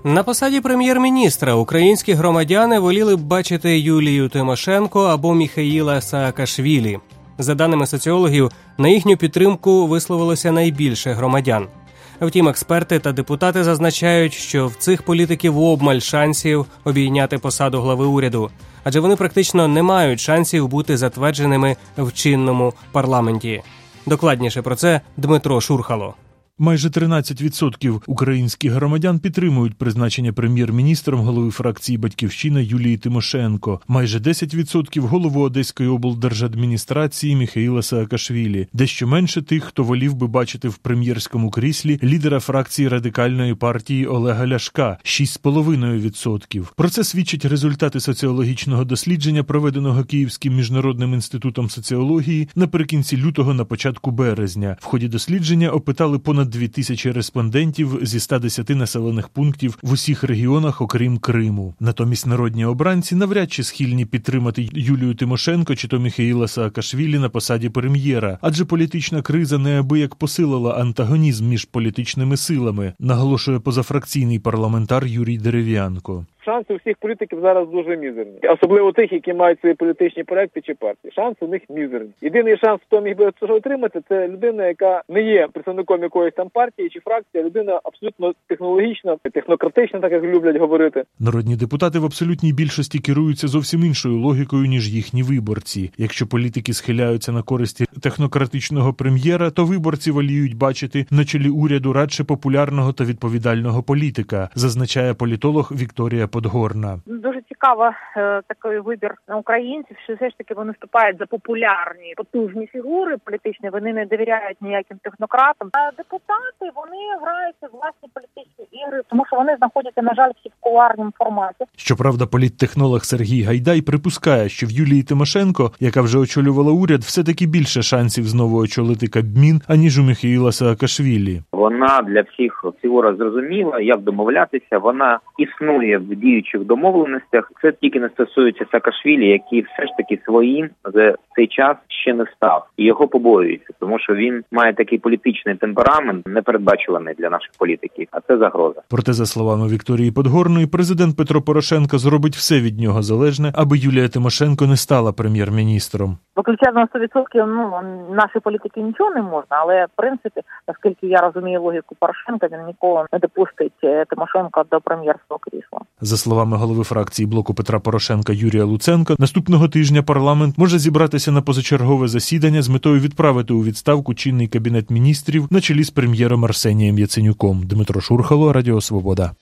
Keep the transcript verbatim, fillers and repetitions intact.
На посаді прем'єр-міністра українські громадяни воліли б бачити Юлію Тимошенко або Міхеїла Саакашвілі. За даними соціологів, на їхню підтримку висловилося найбільше громадян. Втім, експерти та депутати зазначають, що в цих політиків обмаль шансів обійняти посаду глави уряду, адже вони практично не мають шансів бути затвердженими в чинному парламенті. Докладніше про це Дмитро Шурхало. Майже тринадцять відсотків українських громадян підтримують призначення прем'єр-міністром голови фракції «Батьківщина» Юлії Тимошенко. Майже десять відсотків голову Одеської облдержадміністрації Міхеїла Саакашвілі. Дещо менше тих, хто волів би бачити в прем'єрському кріслі лідера фракції Радикальної партії Олега Ляшка – шість цілих п'ять десятих відсотка. Про це свідчать результати соціологічного дослідження, проведеного Київським міжнародним інститутом соціології наприкінці лютого на початку березня. В ході дослідження опитали понад дві тисячі респондентів зі ста десяти населених пунктів в усіх регіонах, окрім Криму. Натомість народні обранці навряд чи схильні підтримати Юлію Тимошенко чи то Міхеїла Саакашвілі на посаді прем'єра, адже політична криза неабияк посилила антагонізм між політичними силами, наголошує позафракційний парламентар Юрій Дерев'янко. Шанси у всіх політиків зараз дуже мізерні. Особливо тих, які мають свої політичні проекти чи партії. Шанси у них мізерні. Єдиний шанс, хто міг би це отримати, це людина, яка не є представником якоїсь там партії чи фракції, а людина абсолютно технологічна, технократична, так як люблять говорити. Народні депутати в абсолютній більшості керуються зовсім іншою логікою, ніж їхні виборці. Якщо політики схиляються на користь технократичного прем'єра, то виборці воліють бачити на чолі уряду радше популярного та відповідального політика, зазначає політолог Вікторія Подгорна. Дуже цікаво е, такий вибір українців, що все ж таки вони вступають за популярні, потужні фігури політичні, вони не довіряють ніяким технократам. А депутати, вони граються в власні політичні ігри, тому що вони знаходяться, на жаль, всі в кулуарному форматі. Щоправда, політтехнолог Сергій Гайдай припускає, що в Юлії Тимошенко, яка вже очолювала уряд, все-таки більше шансів знову очолити Кабмін, аніж у Міхеїла Саакашвілі. Вона для всіх фігура зрозуміла, як домовлятися, вона існує в діючих домовленостях. Це тільки не стосується Саакашвілі, який все ж таки своїм за цей час ще не став. І його побоюються, тому що він має такий політичний темперамент, непередбачуваний для наших політиків, а це загроза. Проте, за словами Вікторії Подгорної, президент Петро Порошенко зробить все від нього залежне, аби Юлія Тимошенко не стала прем'єр-міністром. Виключати на сто відсотків, ну, наші політики нічого не можна, але, в принципі, наскільки я розумію логіку Порошенка, він ніколи не допустить Тимошенко до прем'єрського крісла. За словами голови фракції блоку Петра Порошенка Юрія Луценка, наступного тижня парламент може зібратися на позачергове засідання з метою відправити у відставку чинний Кабінет міністрів на чолі з прем'єром Арсенієм Яценюком. Дмитро Шурхало, Радіо Свобода.